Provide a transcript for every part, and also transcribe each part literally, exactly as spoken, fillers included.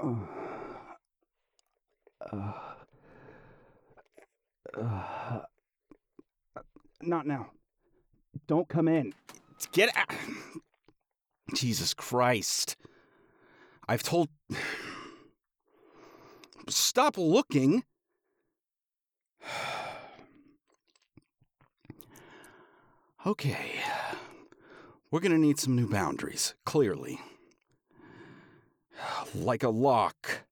Uh, uh, uh, not now. Don't come in. Get out. Jesus Christ. I've told... Stop looking. Okay. We're gonna need some new boundaries, clearly. Like a lock.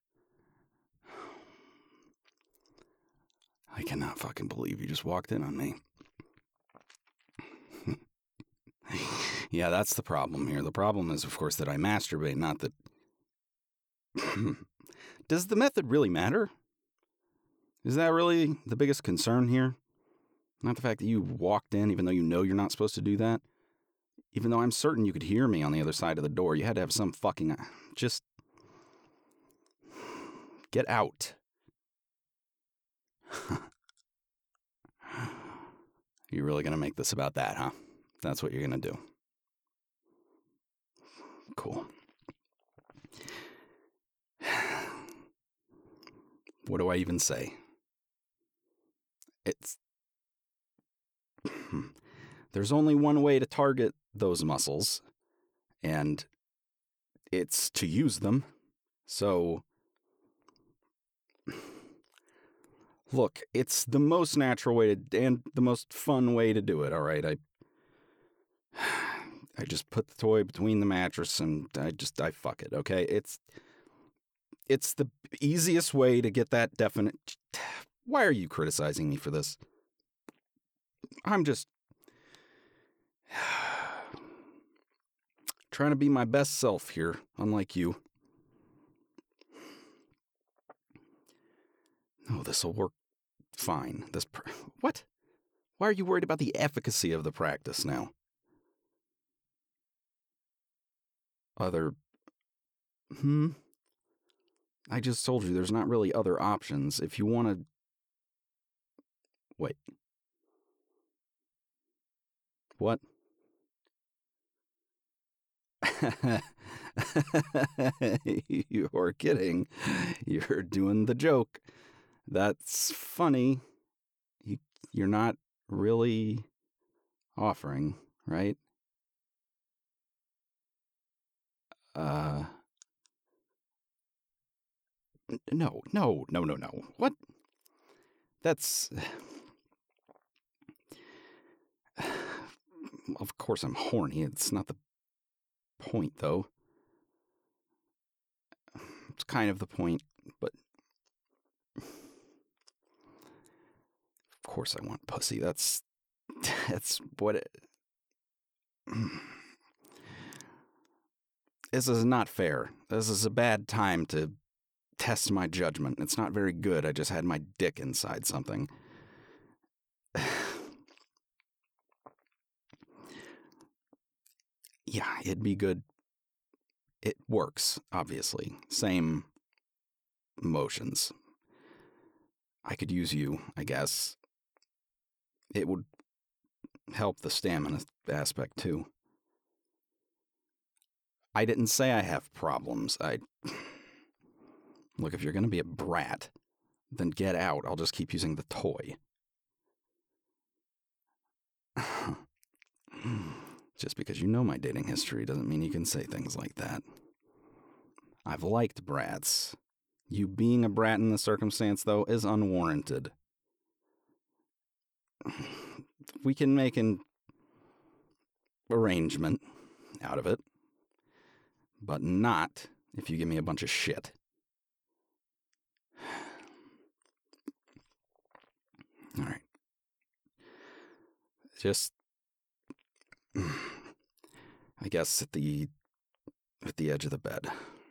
I cannot fucking believe you just walked in on me. Yeah, that's the problem here. The problem is, of course, that I masturbate, not that... Does the method really matter? Is that really the biggest concern here? Not the fact that you walked in even though you know you're not supposed to do that? Even though I'm certain you could hear me on the other side of the door, you had to have some fucking... Just... Get out. You're really gonna make this about that, huh? That's what you're gonna do. Cool. What do I even say? It's... There's only one way to target those muscles, and it's to use them. So... Look, it's the most natural way to, and the most fun way to do it, all right? I I just put the toy between the mattress and I just, I fuck it, okay? It's, it's the easiest way to get that definite... Why are you criticizing me for this? I'm just... trying to be my best self here, unlike you. No, this'll work fine. This... Pr- what? Why are you worried about the efficacy of the practice now? Other... Hmm? I just told you there's not really other options. If you want to... Wait. What? You're kidding. You're doing the joke. That's funny. You, you're not really offering, right? Uh... No, no, no, no, no. What? That's... Of course I'm horny. It's not the point, though. It's kind of the point, but... Of course I want pussy. That's... That's what it... This is not fair. This is a bad time to test my judgment. It's not very good. I just had my dick inside something. Yeah, it'd be good. It works, obviously. Same motions. I could use you, I guess. It would help the stamina aspect, too. I didn't say I have problems. I... Look, if you're going to be a brat, then get out. I'll just keep using the toy. Just because you know my dating history doesn't mean you can say things like that. I've liked brats. You being a brat in this circumstance, though, is unwarranted. We can make an arrangement out of it, but not if you give me a bunch of shit. All right. Just... I guess at the at the edge of the bed.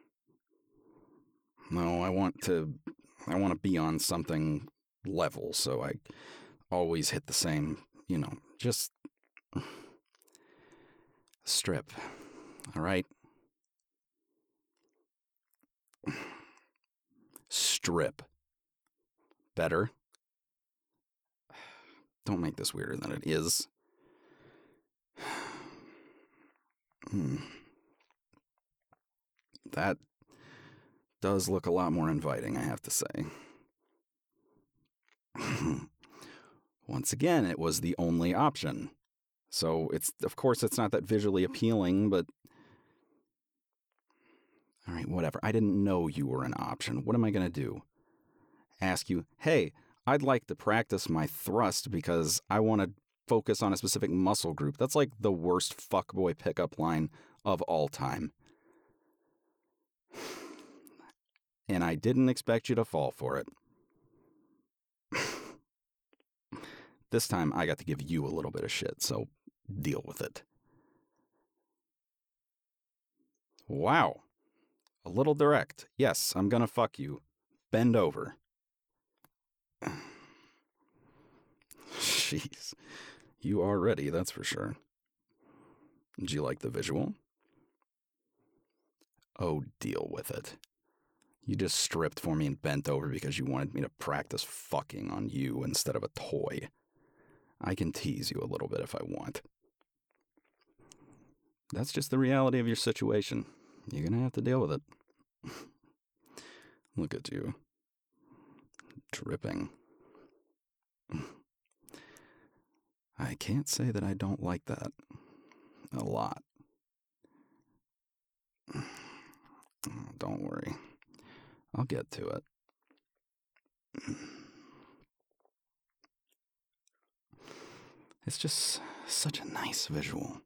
No, I want to I want to be on something level, so I always hit the same, you know, just strip. All right? Strip. Better. Don't make this weirder than it is. Hmm. That does look a lot more inviting, I have to say. Once again, it was the only option. So it's, of course, it's not that visually appealing, but... All right, whatever. I didn't know you were an option. What am I going to do? Ask you, hey, I'd like to practice my thrust because I want to focus on a specific muscle group. That's like the worst fuckboy pickup line of all time. And I didn't expect you to fall for it. This time I got to give you a little bit of shit, so deal with it. Wow. A little direct. Yes, I'm gonna fuck you. Bend over. Jeez. You are ready, that's for sure. Do you like the visual? Oh, deal with it. You just stripped for me and bent over because you wanted me to practice fucking on you instead of a toy. I can tease you a little bit if I want. That's just the reality of your situation. You're gonna have to deal with it. Look at you. Dripping. I can't say that I don't like that. A lot. Don't worry. I'll get to it. It's just such a nice visual.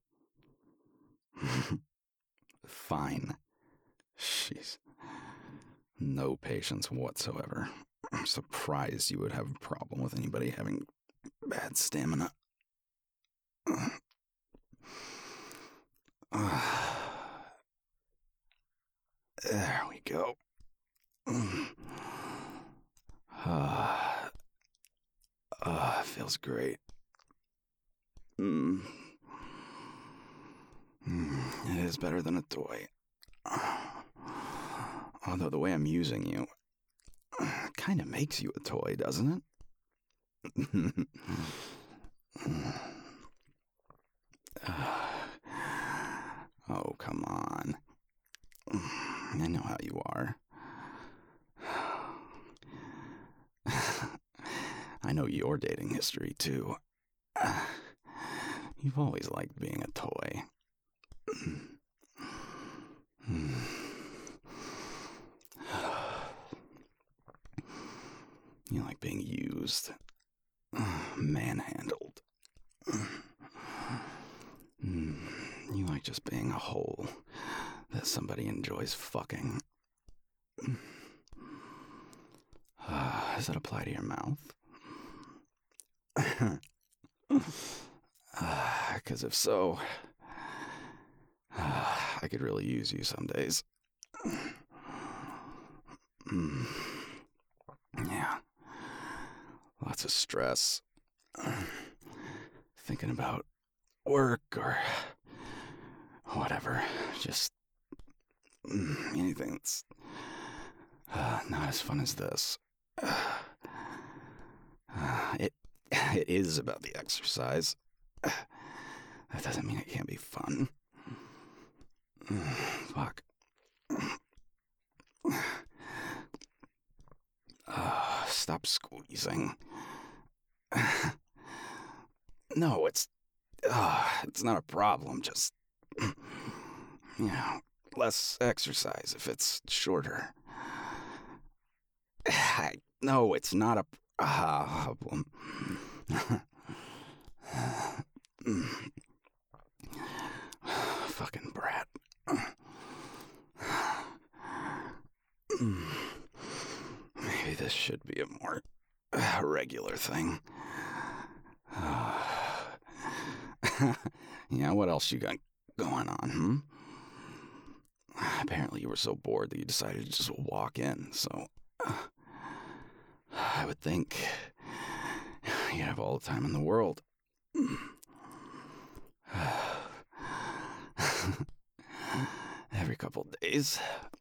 Fine. Jeez. No patience whatsoever. I'm surprised you would have a problem with anybody having bad stamina. There we go. Uh, uh, feels great. Mm. Mm, it is better than a toy. Although the way I'm using you kind of makes you a toy, doesn't it? Oh, come on. I know how you are. I know your dating history, too. You've always liked being a toy. You like being used. Manhandled. You like just being a hole that somebody enjoys fucking. Uh, does that apply to your mouth? Because uh, if so, uh, I could really use you some days. Mm. Yeah. Lots of stress. Thinking about work or whatever. Just mm, anything that's uh, not as fun as this. Uh, uh, it it is about the exercise. Uh, that doesn't mean it can't be fun. Mm, fuck. Uh, stop squeezing. No, it's uh, it's not a problem. Just you know, less exercise if it's shorter. I, no, it's not a uh, problem. Fucking brat. Maybe this should be a more uh, regular thing. Uh, yeah, what else you got going on, hmm? Apparently you were so bored that you decided to just walk in, so... Uh, I would think you'd have all the time in the world. Every couple days.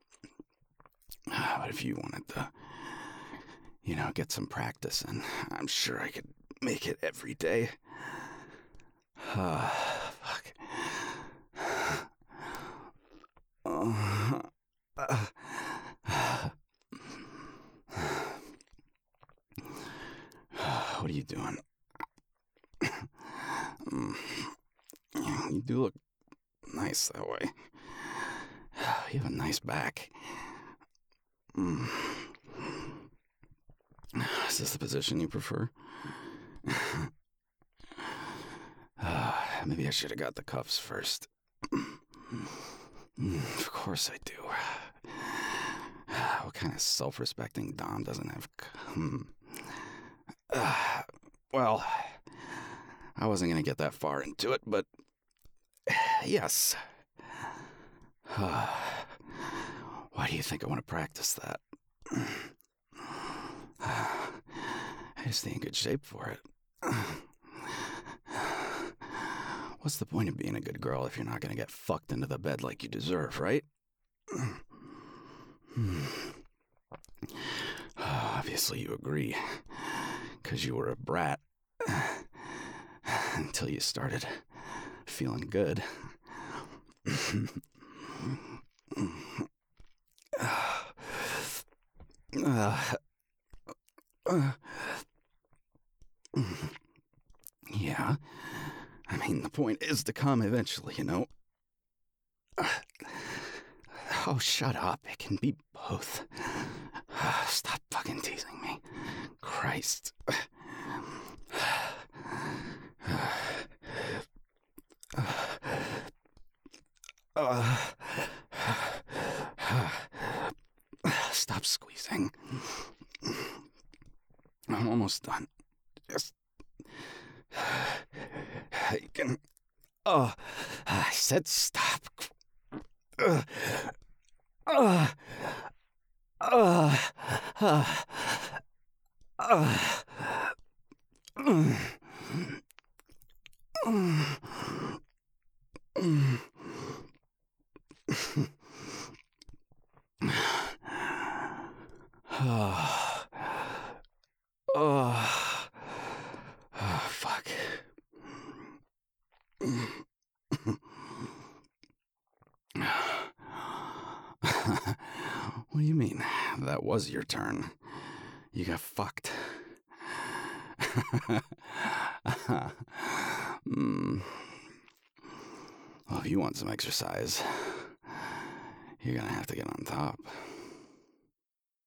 But if you wanted to, you know, get some practice in, I'm sure I could make it every day. Uh, fuck. Uh, uh, you doing? Mm. You do look nice that way. You have a nice back. Mm. Is this the position you prefer? uh, maybe I should have got the cuffs first. Of course I do. What kind of self-respecting dom doesn't have... Hmm. Uh, well, I wasn't going to get that far into it, but... Yes. Uh, why do you think I want to practice that? I just ain't in good shape for it. What's the point of being a good girl if you're not going to get fucked into the bed like you deserve, right? Obviously you agree, because you were a brat until you started feeling good. uh, uh, yeah, I mean, the point is to come eventually, you know? Oh, shut up. It can be both. Stop fucking teasing me. Christ. Uh, stop squeezing. I'm almost done. Just... You can... Oh, I said stop. Uh, uh, uh, uh, uh, mm, mm, mm. Oh, oh, oh, fuck. What do you mean? That was your turn. You got fucked. mm. Well, if you want some exercise, you're gonna have to get on top.